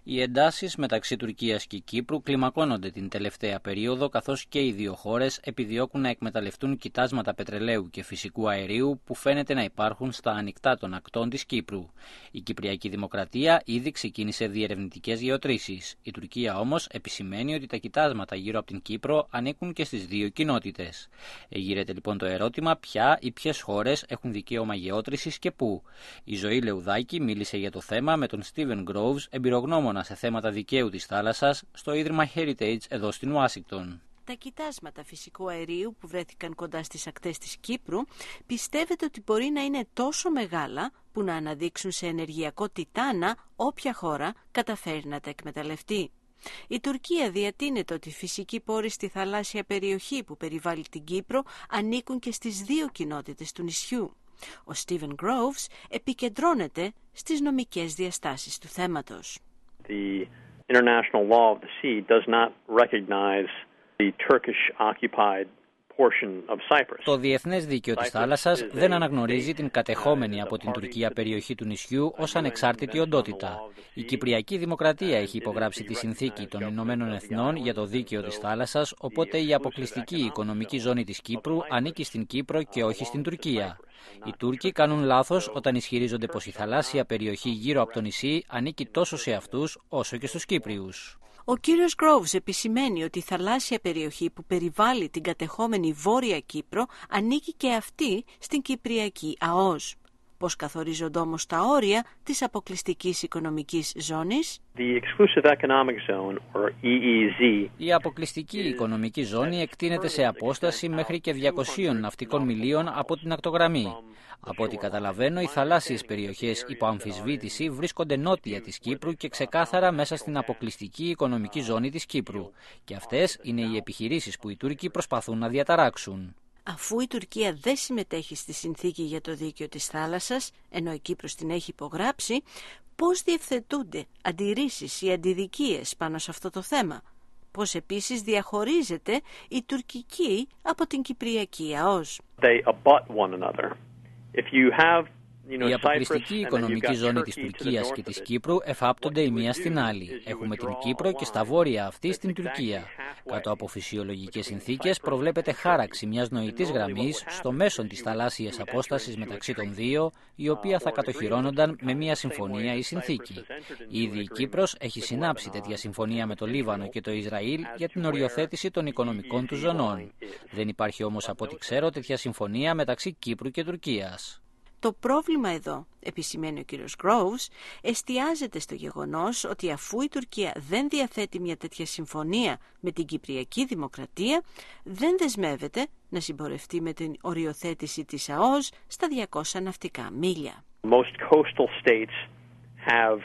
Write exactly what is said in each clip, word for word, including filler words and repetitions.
Οι εντάσεις μεταξύ Τουρκίας και Κύπρου κλιμακώνονται την τελευταία περίοδο, καθώς και οι δύο χώρες επιδιώκουν να εκμεταλλευτούν κοιτάσματα πετρελαίου και φυσικού αερίου που φαίνεται να υπάρχουν στα ανοιχτά των ακτών της Κύπρου. Η Κυπριακή Δημοκρατία ήδη ξεκίνησε διερευνητικές γεωτρήσεις. Η Τουρκία όμως επισημαίνει ότι τα κοιτάσματα γύρω από την Κύπρο ανήκουν και στις δύο κοινότητες. Εγείρεται λοιπόν το ερώτημα ποια ή ποιες χώρες έχουν δικαίωμα γεώτρησης και πού. Η Ζωή Λεουδάκη μίλησε για το θέμα με τον Στίβεν Γκρόβς, εμπειρογνώμονα σε θέματα δικαίου της θάλασσας, στο Ίδρυμα Heritage εδώ στην Ουάσιγκτον. Τα κοιτάσματα φυσικού αερίου που βρέθηκαν κοντά στις ακτές της Κύπρου πιστεύετε ότι μπορεί να είναι τόσο μεγάλα που να αναδείξουν σε ενεργειακό τιτάνα όποια χώρα καταφέρει να τα εκμεταλλευτεί. Η Τουρκία διατείνεται ότι οι φυσικοί πόροι στη θαλάσσια περιοχή που περιβάλλει την Κύπρο ανήκουν και στις δύο κοινότητες του νησιού. Ο Στίβεν Γκρόβς επικεντρώνεται στις νομικές διαστάσεις του θέματος. The international law of the sea does not recognize the Turkish-occupied portion of Cyprus. Το διεθνές δίκαιο της θάλασσας δεν αναγνωρίζει την κατεχόμενη από την Τουρκία περιοχή του νησιού ως ανεξάρτητη οντότητα. Η Κυπριακή Δημοκρατία έχει υπογράψει τη Συνθήκη των Ηνωμένων Εθνών για το δίκαιο της θάλασσας, οπότε η αποκλειστική οικονομική ζώνη της Κύπρου ανήκει στην Κύπρο και όχι στην Τουρκία. Οι Τούρκοι κάνουν λάθος όταν ισχυρίζονται πως η θαλάσσια περιοχή γύρω από το νησί ανήκει τόσο σε αυτούς όσο και στους Κύπριους. Ο κύριος Γκρόβς επισημαίνει ότι η θαλάσσια περιοχή που περιβάλλει την κατεχόμενη Βόρεια Κύπρο ανήκει και αυτή στην Κυπριακή ΑΟΣ. Πώς καθορίζονται όμως τα όρια της αποκλειστικής οικονομικής ζώνης? The Exclusive Economic Zone, or E E Z. Η αποκλειστική οικονομική ζώνη εκτείνεται σε απόσταση μέχρι και διακοσίων ναυτικών μιλίων από την ακτογραμμή. Από ό,τι καταλαβαίνω, οι θαλάσσιες περιοχές υπό αμφισβήτηση βρίσκονται νότια της Κύπρου και ξεκάθαρα μέσα στην αποκλειστική οικονομική ζώνη της Κύπρου. Και αυτές είναι οι επιχειρήσεις που οι Τούρκοι προσπαθούν να διαταράξουν. Αφού η Τουρκία δεν συμμετέχει στη συνθήκη για το δίκαιο της θάλασσας, ενώ η Κύπρος την έχει υπογράψει, πώς διευθετούνται αντιρρήσεις ή αντιδικίες πάνω σε αυτό το θέμα? Πώς επίσης διαχωρίζεται η τουρκική από την Κυπριακή ΑΟΣ? They abut one another. If you have Η αποκλειστική οικονομική ζώνη της Τουρκίας και της Κύπρου εφάπτονται η μία στην άλλη. Έχουμε την Κύπρο και στα βόρεια αυτή στην Τουρκία. Κάτω από φυσιολογικές συνθήκες προβλέπεται χάραξη μιας νοητής γραμμής στο μέσον της θαλάσσιας απόστασης μεταξύ των δύο, η οποία θα κατοχυρώνονταν με μια συμφωνία ή συνθήκη. Ήδη η Κύπρος έχει συνάψει τέτοια συμφωνία με το Λίβανο και το Ισραήλ για την οριοθέτηση των οικονομικών του ζωνών. Δεν υπάρχει όμως, από ό,τι ξέρω, τέτοια συμφωνία μεταξύ Κύπρου και Τουρκίας. Το πρόβλημα εδώ, επισημαίνει ο κύριος Γκρόβς, εστιάζεται στο γεγονός ότι αφού η Τουρκία δεν διαθέτει μια τέτοια συμφωνία με την Κυπριακή Δημοκρατία, δεν δεσμεύεται να συμπορευτεί με την οριοθέτηση της ΑΟΣ στα διακόσια ναυτικά μίλια. Most coastal states have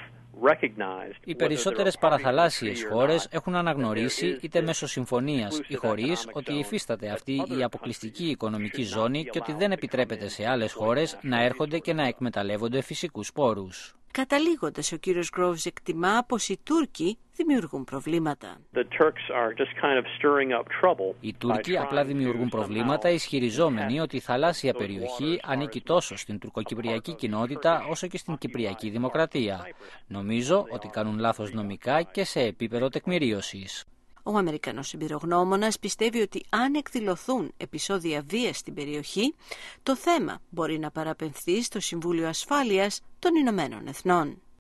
Οι περισσότερες παραθαλάσσιες χώρες έχουν αναγνωρίσει, είτε μέσω συμφωνίας ή χωρίς, ότι υφίσταται αυτή η αποκλειστική οικονομική ζώνη και ότι δεν επιτρέπεται σε άλλες χώρες να έρχονται και να εκμεταλλεύονται φυσικούς πόρους. Καταλήγοντας, ο κύριος Γκρόβς εκτιμά πως οι Τούρκοι δημιουργούν προβλήματα. Οι Τούρκοι απλά δημιουργούν προβλήματα ισχυριζόμενοι ότι η θαλάσσια περιοχή ανήκει τόσο στην τουρκοκυπριακή κοινότητα όσο και στην Κυπριακή Δημοκρατία. Νομίζω ότι κάνουν λάθος νομικά και σε επίπεδο τεκμηρίωσης. Ο Αμερικανός εμπειρογνώμονας πιστεύει ότι αν εκδηλωθούν επεισόδια βίας στην περιοχή, το θέμα μπορεί να παραπεμφθεί στο Συμβούλιο Ασφάλειας των Ηνωμένων Εθνών.